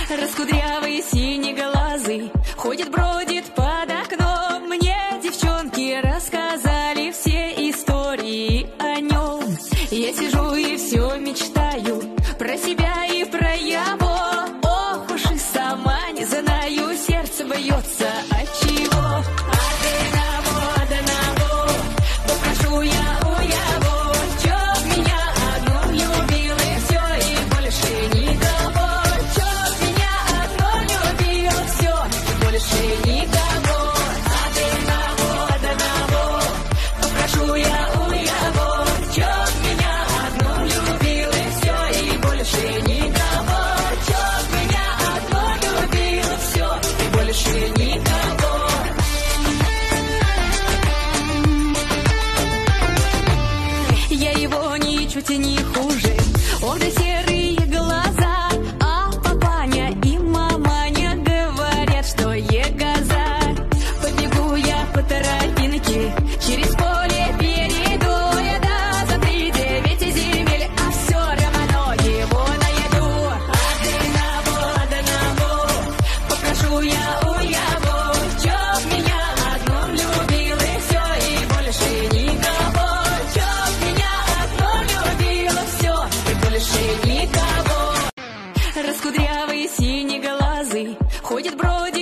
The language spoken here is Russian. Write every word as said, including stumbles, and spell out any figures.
Раскудрявый, синеглазый, ходит, бродит под окном. Мне девчонки рассказали все истории о нем. Я сижу и все мечтаю про себя и про его. Ох уж и сама не знаю, сердце бьется отчего. Одного, одного попрошу я у его, чтоб меня одну любил и все, и больше никого. Чтоб меня одну любил, все, и больше никого. Одного, одного попрошу я у его, чтоб меня одну любил и все, и больше никого. Чтоб меня одну любил, все, и больше никого. Я его ничуть не хуже, он да серые глаза, а папаня и маманя говорят, что егоза. Побегу я по тропинке, через поле перейду я до за три девять земель, а все равно его найду. Одного, одного попрошу я у его, чтоб меня одну любил и все, и больше никого. Чтоб меня одну любил, все, и больше никого. Раскудрявый, синеглазый, ходит, бродит